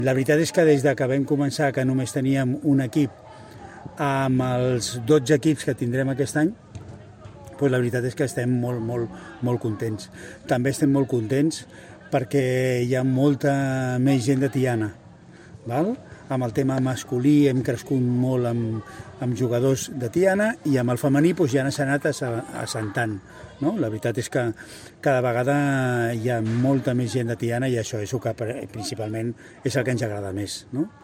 La veritat és que des que vam començar, que només teníem un equip, amb els 12 equips que tindrem aquest any, la veritat és que estem molt contents. També estem molt contents perquè hi ha molta més gent de Tiana. Val? Amb el tema masculí hem crescut molt amb jugadors de Tiana i amb el femení ja s'ha anat assentant. No? La veritat és que cada vegada hi ha molta més gent de Tiana i això és el que principalment és el que ens agrada més. No?